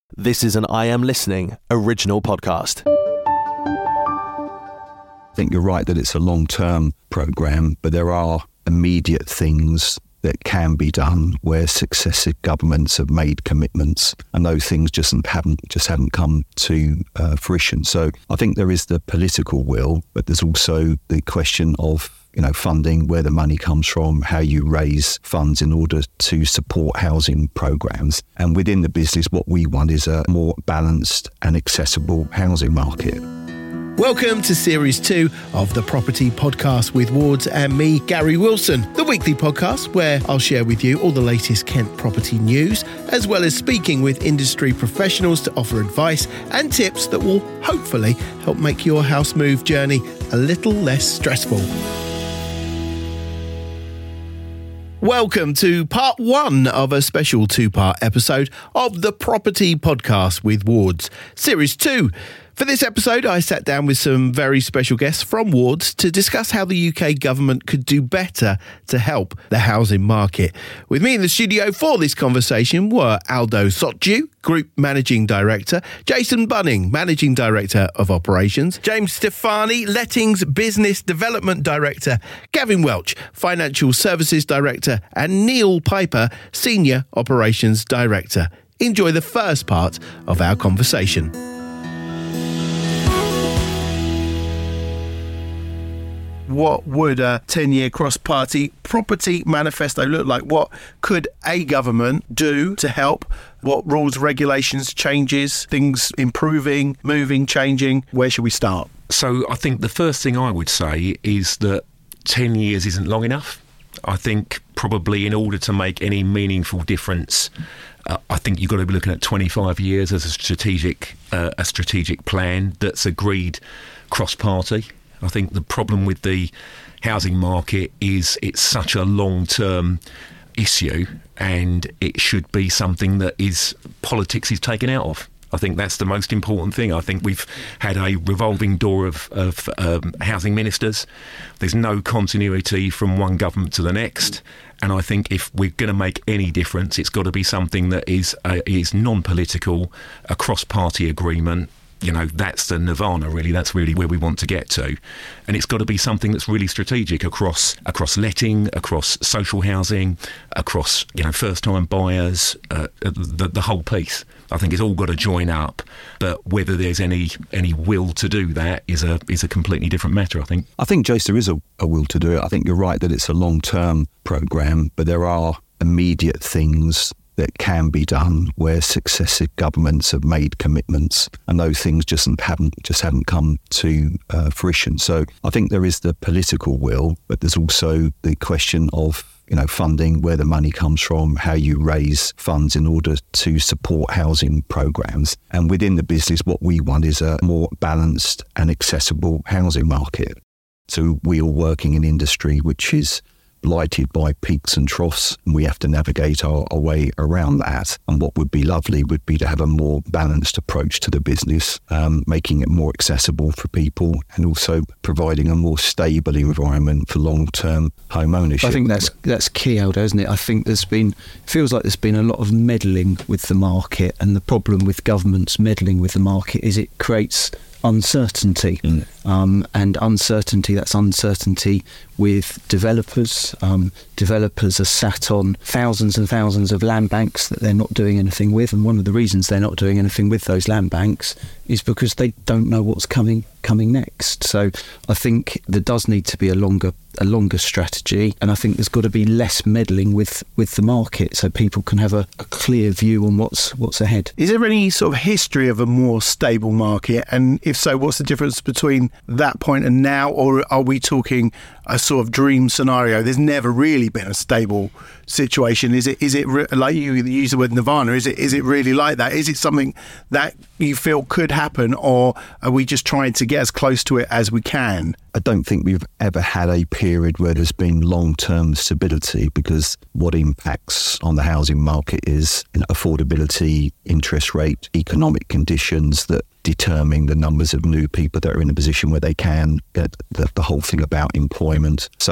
This is an I Am Listening original podcast. I think you're right that it's a long-term programme, but there are immediate things that can be done where successive governments have made commitments, and those things just haven't come to fruition. So I think there is the political will, but there's also the question of funding, where the money comes from, how you raise funds in order to support housing programmes. And within the business, what we want is a more balanced and accessible housing market. Welcome to Series 2 of the Property Podcast with Wards and me, Gary Wilson, the weekly podcast where I'll share with you all the latest Kent property news, as well as speaking with industry professionals to offer advice and tips that will hopefully help make your house move journey a little less stressful. Welcome to part 1 of a special 2-part episode of the Property Podcast with Wards, Series 2. For this episode, I sat down with some very special guests from Wards to discuss how the UK government could do better to help the housing market. With me in the studio for this conversation were Aldo Sotju, Group Managing Director, Jason Bunning, Managing Director of Operations, James Stefani, Lettings Business Development Director, Gavin Welch, Financial Services Director, and Neil Piper, Senior Operations Director. Enjoy the first part of our conversation. What would a 10-year cross-party property manifesto look like? What could a government do to help? What rules, regulations, changes, things improving, moving, changing? Where should we start? So I think the first thing I would say is that 10 years isn't long enough. I think probably in order to make any meaningful difference, I think you've got to be looking at 25 years as a strategic plan that's agreed cross-party. I think the problem with the housing market is it's such a long-term issue, and it should be something that politics is taken out of. I think that's the most important thing. I think we've had a revolving door of housing ministers. There's no continuity from one government to the next. And I think if we're going to make any difference, it's got to be something that is non-political, a cross-party agreement. That's the nirvana, really. That's really where we want to get to. And it's got to be something that's really strategic across letting, across social housing, across, first-time buyers, the whole piece. I think it's all got to join up. But whether there's any will to do that is a completely different matter, I think. I think, Jace, there is a will to do it. I think you're right that it's a long-term programme, but there are immediate things that can be done where successive governments have made commitments, and those things just haven't come to fruition. So I think there is the political will, but there's also the question of funding, where the money comes from, how you raise funds in order to support housing programmes. And within the business, what we want is a more balanced and accessible housing market. So we are working in industry which is blighted by peaks and troughs, and we have to navigate our way around that. And what would be lovely would be to have a more balanced approach to the business, making it more accessible for people, and also providing a more stable environment for long-term home ownership. I think that's key, Aldo, isn't it? I think feels like there's been a lot of meddling with the market, and the problem with governments meddling with the market is it creates uncertainty. And uncertainty, that's uncertainty with developers. Developers are sat on thousands and thousands of land banks that they're not doing anything with, and one of the reasons they're not doing anything with those land banks is because they don't know what's coming next. So I think there does need to be a longer strategy, and I think there's got to be less meddling with the market so people can have a clear view on what's ahead. Is there any sort of history of a more stable market? And if so, what's the difference between that point and now? Or are we talking a sort of dream scenario? There's never really been a stable situation. Is it like you use the word nirvana? Is it really like that? Is it something that you feel could happen, or are we just trying to get as close to it as we can? I don't think we've ever had a period where there's been long-term stability, because what impacts on the housing market is affordability, interest rate, economic conditions that determine the numbers of new people that are in a position where they can get the whole thing about employment. So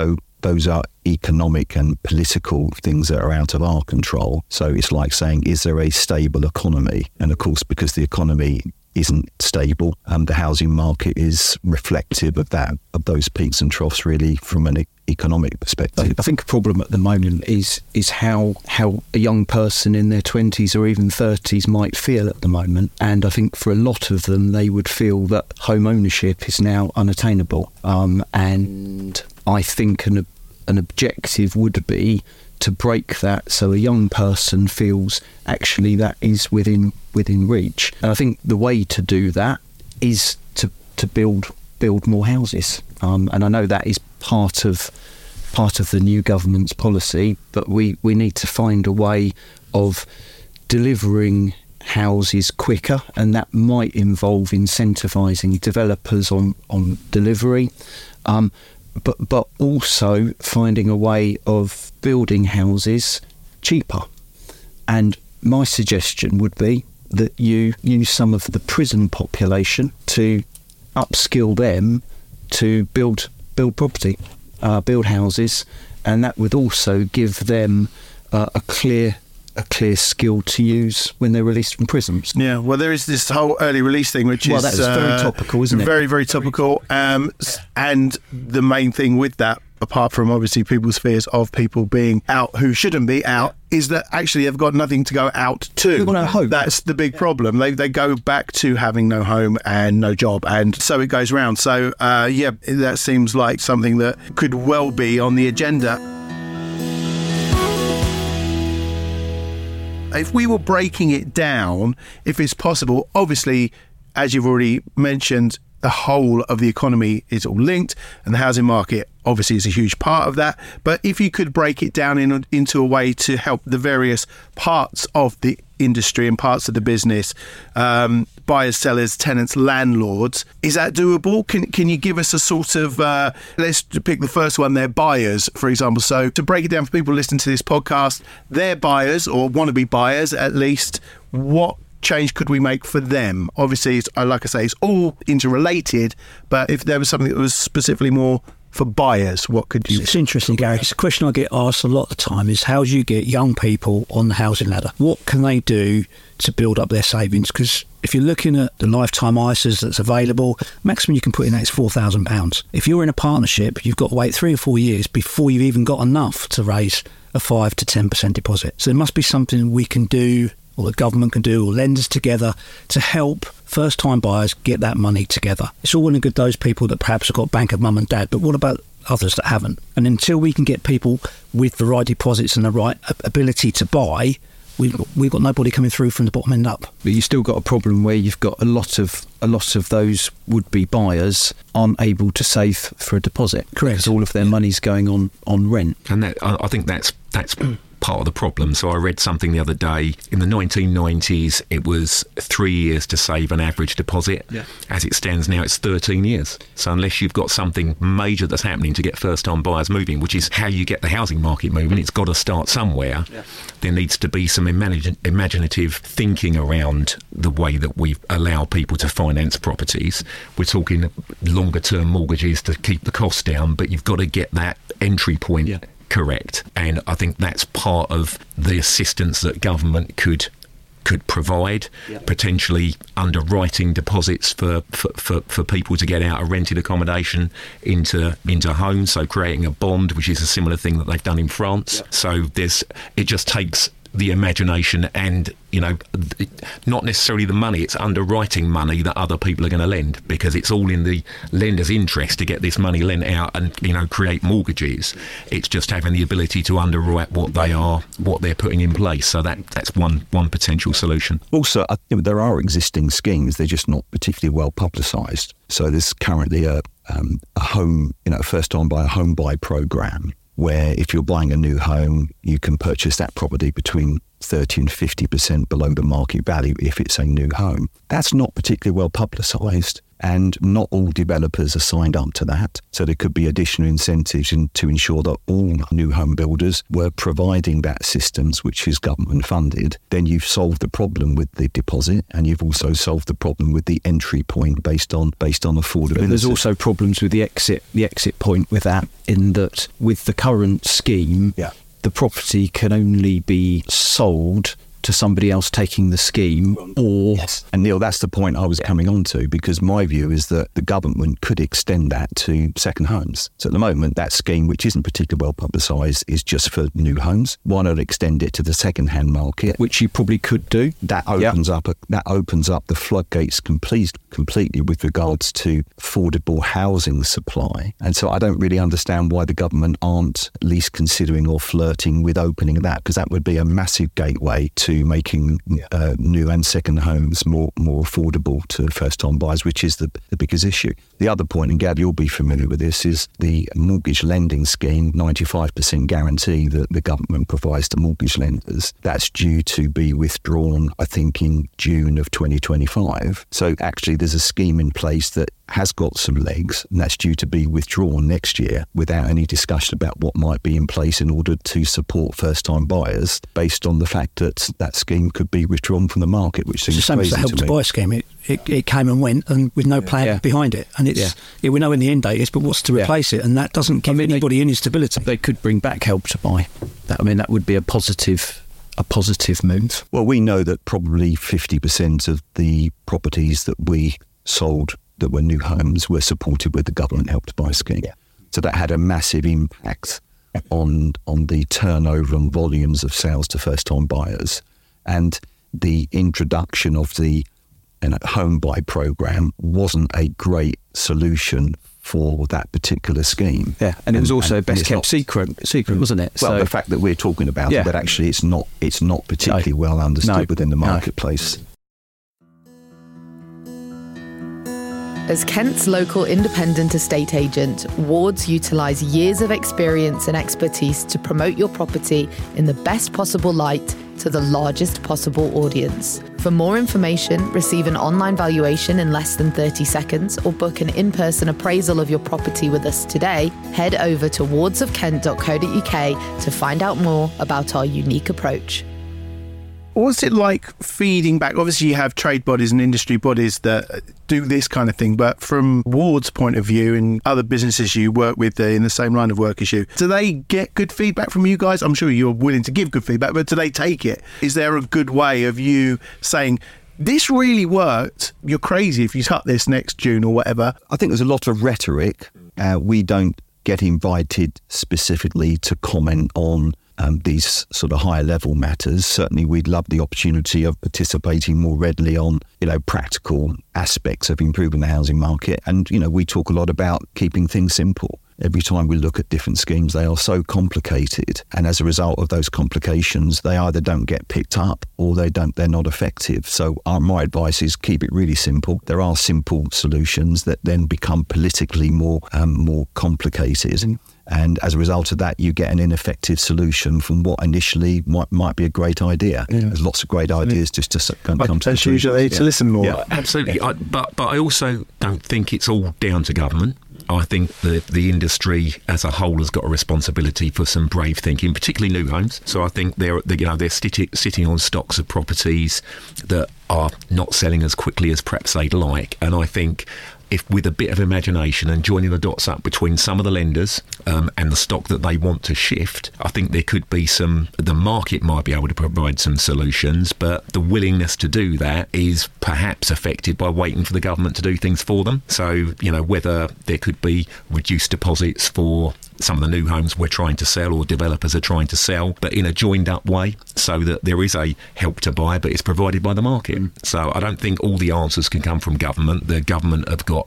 those are economic and political things that are out of our control. So it's like saying, is there a stable economy? And of course, because the economy isn't stable, the housing market is reflective of that, of those peaks and troughs, really, from an economic perspective. I think a problem at the moment is how a young person in their 20s or even 30s might feel at the moment. And I think for a lot of them, they would feel that home ownership is now unattainable. And I think an objective would be to break that, so a young person feels actually that is within reach. And I think the way to do that is to build more houses. And I know that is part of the new government's policy, but we need to find a way of delivering houses quicker, and that might involve incentivising developers on delivery. But also finding a way of building houses cheaper. And my suggestion would be that you use some of the prison population to upskill them to build property, build houses, and that would also give them a clear skill to use when they're released from prisons. Yeah, well, there is this whole early release thing, which is that's very topical, isn't it? Very, very topical. And the main thing with that, apart from obviously people's fears of people being out who shouldn't be out, is that actually they've got nothing to go out to. They've got no home. That's the big problem. They go back to having no home and no job, and so it goes round. So, that seems like something that could well be on the agenda. If we were breaking it down, if it's possible, obviously, as you've already mentioned, the whole of the economy is all linked, and the housing market obviously is a huge part of that. But if you could break it down into a way to help the various parts of the industry and parts of the business, buyers, sellers, tenants, landlords, is that doable? Can you give us a sort of, let's pick the first one there, buyers, for example. So to break it down for people listening to this podcast, they're buyers or want to be buyers at least. What change could we make for them? Obviously, like I say, it's all interrelated, but if there was something that was specifically more for buyers, what could you... It's interesting, Gary. It's a question I get asked a lot of the time is how do you get young people on the housing ladder? What can they do to build up their savings? Because if you're looking at the lifetime ISAs that's available, maximum you can put in that is £4,000. If you're in a partnership, you've got to wait 3 or 4 years before you've even got enough to raise a 5 to 10% deposit. So there must be something we can do, or the government can do, or lenders together to help first-time buyers get that money together. It's all well and good those people that perhaps have got bank of mum and dad, but what about others that haven't? And until we can get people with the right deposits and the right ability to buy, we've got nobody coming through from the bottom end up. But you've still got a problem where you've got a lot of those would-be buyers aren't able to save for a deposit. Correct. Because all of their money's going on rent. And I think that's part of the problem. So I read something the other day. In the 1990s, it was 3 years to save an average deposit. Yeah. As it stands now, it's 13 years. So unless you've got something major that's happening to get first-time buyers moving, which is how you get the housing market moving, it's got to start somewhere. Yeah. There needs to be some imaginative thinking around the way that we allow people to finance properties. We're talking longer-term mortgages to keep the costs down, but you've got to get that entry point correct. And I think that's part of the assistance that government could provide, potentially underwriting deposits for people to get out of rented accommodation into homes, so creating a bond, which is a similar thing that they've done in France. So it just takes the imagination and, not necessarily the money, it's underwriting money that other people are going to lend, because it's all in the lender's interest to get this money lent out and, create mortgages. It's just having the ability to underwrite what they're putting in place. So that's one potential solution. Also, there are existing schemes, they're just not particularly well publicised. So there's currently a home, first-time buyer home buy programme, where if you're buying a new home, you can purchase that property between 30 and 50% below the market value if it's a new home. That's not particularly well publicised, And not all developers are signed up to that. So there could be additional incentives to ensure that all new home builders were providing that systems, which is government funded. Then you've solved the problem with the deposit, and you've also solved the problem with the entry point based on affordability. But there's also problems with the exit point with that, in that with the current scheme, the property can only be sold to somebody else taking the scheme, or... Yes. And Neil, that's the point I was coming on to, because my view is that the government could extend that to second homes. So at the moment, that scheme, which isn't particularly well publicised, is just for new homes. Why not extend it to the second-hand market? Which you probably could do. That opens up the floodgates completely with regards to affordable housing supply. And so I don't really understand why the government aren't at least considering or flirting with opening that, because that would be a massive gateway to making new and second homes more affordable to first-time buyers, which is the biggest issue. The other point, and Gab, you'll be familiar with this, is the mortgage lending scheme, 95% guarantee that the government provides to mortgage lenders. That's due to be withdrawn, I think, in June of 2025. So actually there's a scheme in place that has got some legs, and that's due to be withdrawn next year without any discussion about what might be in place in order to support first-time buyers, based on the fact that that scheme could be withdrawn from the market, which seems crazy to me. It's the same as the Help to Buy scheme. It came and went, and with no plan behind it. And we know when the end date is, but what's to replace it? And that doesn't give anybody any stability. They could bring back Help to Buy. That would be a positive move. Well, we know that probably 50% of the properties that we sold that were new homes were supported with the government Help to Buy scheme. Yeah. So that had a massive impact on the turnover and volumes of sales to first-time buyers. And the introduction of the home buy programme wasn't a great solution for that particular scheme. Yeah, and it was also best kept secret, wasn't it? Well, the fact that we're talking about it, but actually it's not particularly well understood within the marketplace. As Kent's local independent estate agent, Wards utilise years of experience and expertise to promote your property in the best possible light to the largest possible audience. For more information, receive an online valuation in less than 30 seconds or book an in-person appraisal of your property with us today, head over to wardsofkent.co.uk to find out more about our unique approach. What's it like feeding back? Obviously, you have trade bodies and industry bodies that do this kind of thing, but from Ward's point of view and other businesses you work with in the same line of work as you, do they get good feedback from you guys? I'm sure you're willing to give good feedback, but do they take it? Is there a good way of you saying, this really worked, you're crazy if you cut this next June or whatever? I think there's a lot of rhetoric. We don't get invited specifically to comment on these sort of higher level matters. Certainly we'd love the opportunity of participating more readily on, practical aspects of improving the housing market. And, we talk a lot about keeping things simple. Every time we look at different schemes, they are so complicated. And as a result of those complications, they either don't get picked up or they're not effective. So my advice is keep it really simple. There are simple solutions that then become politically more complicated. And as a result of that, you get an ineffective solution from what initially might be a great idea. Yeah. There's lots of great ideas just to come to usually to listen more. Yeah, absolutely. But I also don't think it's all down to government. I think the industry as a whole has got a responsibility for some brave thinking, particularly new homes. So I think they're sitting on stocks of properties that are not selling as quickly as perhaps they'd like. And I think if with a bit of imagination and joining the dots up between some of the lenders and the stock that they want to shift, I think there could be the market might be able to provide some solutions, but the willingness to do that is perhaps affected by waiting for the government to do things for them. So, whether there could be reduced deposits for some of the new homes we're trying to sell or developers are trying to sell, but in a joined up way so that there is a Help to Buy, but it's provided by the market. So I don't think all the answers can come from government. The government have got,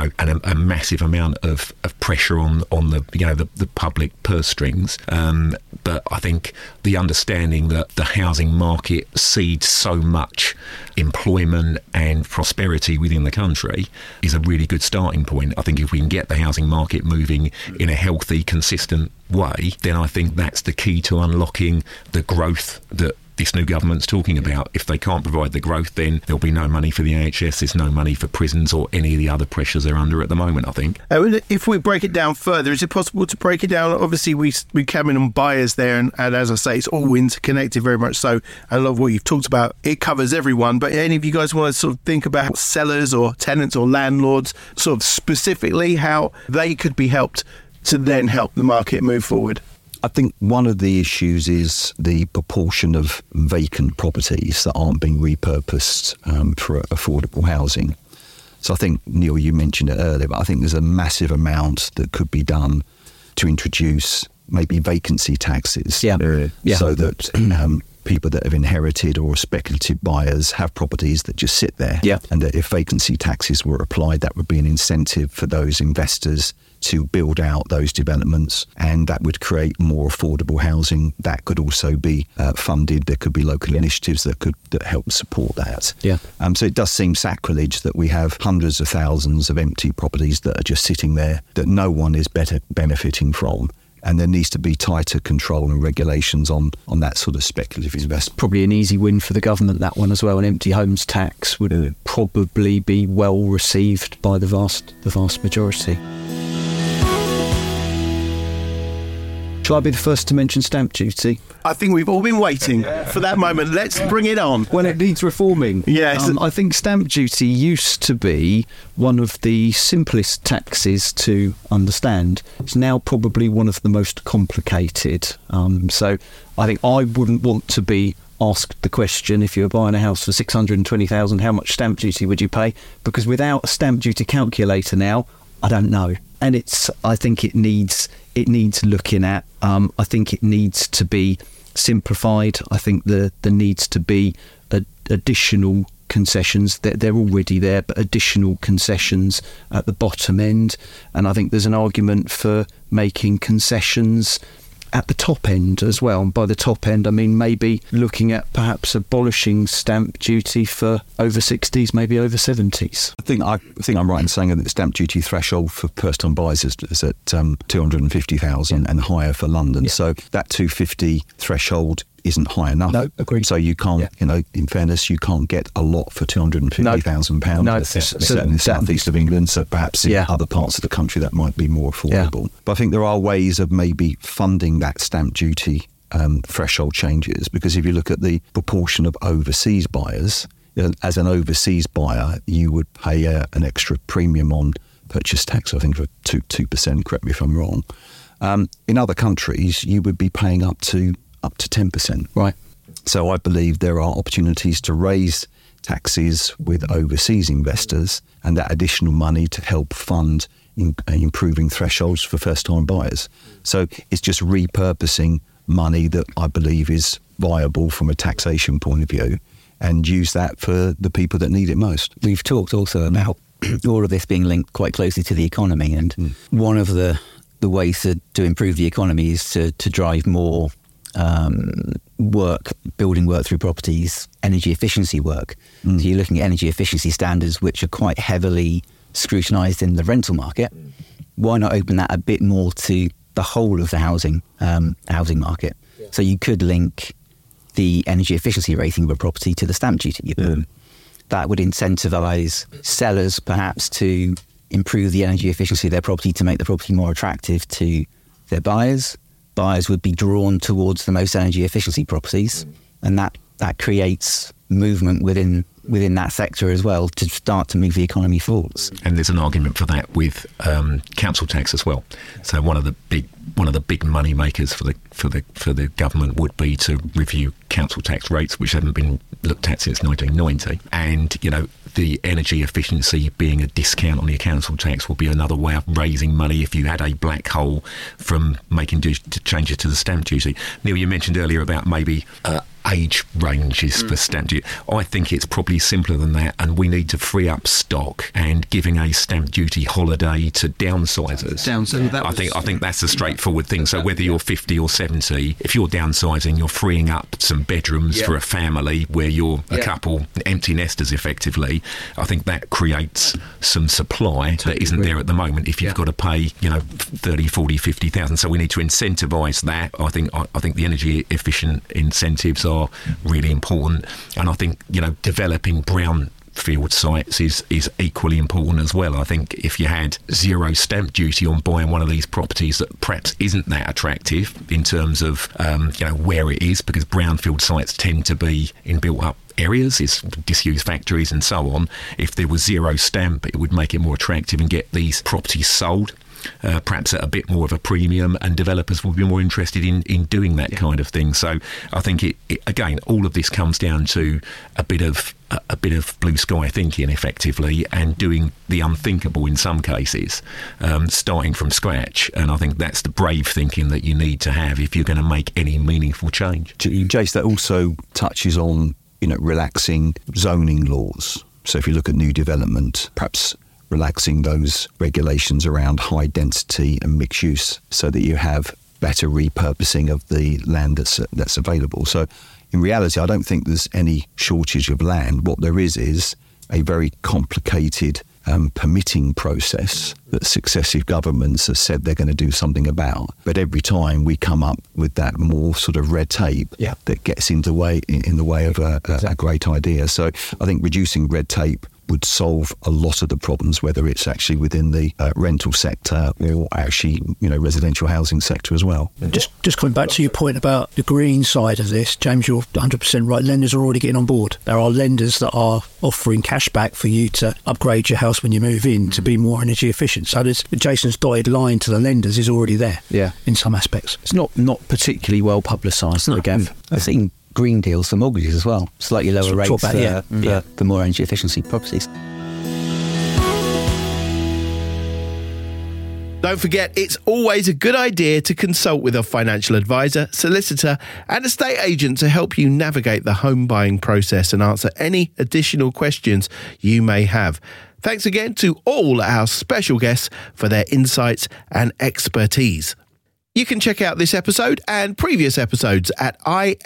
a massive amount of pressure on the public purse strings. But I think the understanding that the housing market seeds so much employment and prosperity within the country is a really good starting point. I think if we can get the housing market moving in a healthy, consistent way, then I think that's the key to unlocking the growth that this new government's talking about. If they can't provide the growth, then there'll be no money for the NHS, there's no money for prisons or any of the other pressures they're under at the moment, I think. If we break it down further, is it possible to break it down? Obviously, we come in on buyers there, and as I say, it's all interconnected, very much so. I love what you've talked about. It covers everyone, but any of you guys want to sort of think about sellers or tenants or landlords, sort of specifically how they could be helped to then help the market move forward? I think one of the issues is the proportion of vacant properties that aren't being repurposed for affordable housing. So I think, Neil, you mentioned it earlier, but I think there's a massive amount that could be done to introduce maybe vacancy taxes so that people that have inherited or speculative buyers have properties that just sit there. Yeah. And that if vacancy taxes were applied, that would be an incentive for those investors to build out those developments, and that would create more affordable housing. That could also be funded. There could be local initiatives that help support that. Yeah. So it does seem sacrilege that we have hundreds of thousands of empty properties that are just sitting there that no one is benefiting from. And there needs to be tighter control and regulations on that sort of speculative investment. Probably an easy win for the government, that one as well. An empty homes tax would probably be well received by the vast majority. Shall I be the first to mention stamp duty? I think we've all been waiting for that moment. Let's bring it on. Well, it needs reforming. Yes. I think stamp duty used to be one of the simplest taxes to understand. It's now probably one of the most complicated. So I think I wouldn't want to be asked the question, if you were buying a house for $620,000, how much stamp duty would you pay? Because without a stamp duty calculator now, I don't know. And I think it needs looking at. I think it needs to be simplified. I think there needs to be additional concessions. They're already there, but additional concessions at the bottom end. And I think there's an argument for making concessions at the top end as well. And by the top end, I mean maybe looking at perhaps abolishing stamp duty for over 60s, maybe over 70s. I think I'm right in saying that the stamp duty threshold for first-time buyers is at 250,000 and higher for London. Yeah. So that 250 threshold isn't high enough. No, agreed. So you can't, in fairness, you can't get a lot for £250,000. No, certainly in the southeast of England. So perhaps in other parts of the country that might be more affordable. Yeah. But I think there are ways of maybe funding that stamp duty threshold changes, because if you look at the proportion of overseas buyers, as an overseas buyer, you would pay an extra premium on purchase tax, I think, for 2%, correct me if I'm wrong. In other countries, you would be paying up to 10%. Right. So I believe there are opportunities to raise taxes with overseas investors, and that additional money to help fund improving thresholds for first-time buyers. So it's just repurposing money that I believe is viable from a taxation point of view, and use that for the people that need it most. We've talked also about all of this being linked quite closely to the economy, and one of the ways to improve the economy is to drive more building work through properties, energy efficiency work. So you're looking at energy efficiency standards which are quite heavily scrutinised in the rental market. Why not open that a bit more to the whole of the housing market? Yeah. So you could link the energy efficiency rating of a property to the stamp duty. That would incentivise sellers perhaps to improve the energy efficiency of their property to make the property more attractive to their buyers. Buyers would be drawn towards the most energy efficiency properties, and that creates movement within that sector as well to start to move the economy forwards. And there's an argument for that with council tax as well. So one of the big money makers for the government would be to review council tax rates, which haven't been looked at since 1990. And the energy efficiency being a discount on your council tax will be another way of raising money if you had a black hole from making changes to the stamp duty. Neil, you mentioned earlier about maybe age ranges for stamp duty. I think it's probably simpler than that, and we need to free up stock and giving a stamp duty holiday to downsizers. I think that's a straightforward thing. So whether you're 50 or 70, if you're downsizing, you're freeing up some bedrooms for a family where you're a couple empty nesters effectively. I think that creates some supply that isn't there at the moment if you've got to pay 30, 40, 50,000. So we need to incentivise that. I think the energy efficient incentives are are really important. And I think, developing brownfield sites is equally important as well. I think if you had zero stamp duty on buying one of these properties that perhaps isn't that attractive in terms of where it is, because brownfield sites tend to be in built up areas, it's disused factories and so on. If there was zero stamp, it would make it more attractive and get these properties sold perhaps at a bit more of a premium, and developers will be more interested in doing that kind of thing. So I think it again, all of this comes down to a bit of blue sky thinking, effectively, and doing the unthinkable in some cases, starting from scratch. And I think that's the brave thinking that you need to have if you're going to make any meaningful change. Jace, that also touches on relaxing zoning laws. So if you look at new development, perhaps relaxing those regulations around high density and mixed use, so that you have better repurposing of the land that's available. So in reality, I don't think there's any shortage of land. What there is a very complicated permitting process that successive governments have said they're going to do something about. But every time we come up with that more sort of red tape that gets in the way of a great idea. So I think reducing red tape would solve a lot of the problems, whether it's actually within the rental sector or actually, residential housing sector as well. Just coming back to your point about the green side of this, James, you're 100% right. Lenders are already getting on board. There are lenders that are offering cash back for you to upgrade your house when you move in to be more energy efficient. So Jason's dotted line to the lenders is already there. Yeah, in some aspects. It's not particularly well publicised. No, I've seen green deals for mortgages as well, slightly lower rates for more energy efficiency properties. Don't forget, it's always a good idea to consult with a financial advisor, solicitor and estate agent to help you navigate the home buying process and answer any additional questions you may have. Thanks again to all our special guests for their insights and expertise. You can check out this episode and previous episodes at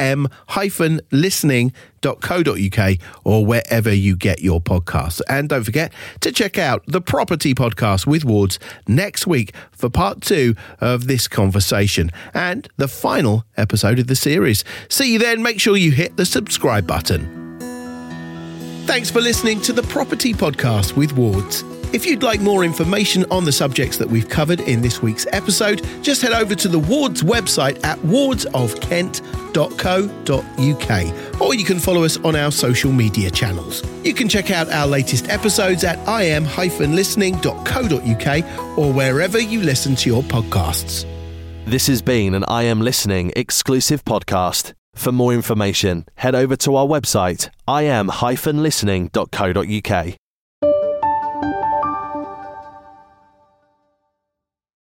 im-listening.co.uk or wherever you get your podcasts. And don't forget to check out the Property Podcast with Wards next week for part 2 of this conversation and the final episode of the series. See you then. Make sure you hit the subscribe button. Thanks for listening to the Property Podcast with Wards. If you'd like more information on the subjects that we've covered in this week's episode, just head over to the Wards website at wardsofkent.co.uk, or you can follow us on our social media channels. You can check out our latest episodes at im-listening.co.uk or wherever you listen to your podcasts. This has been an I Am Listening exclusive podcast. For more information, head over to our website, im-listening.co.uk.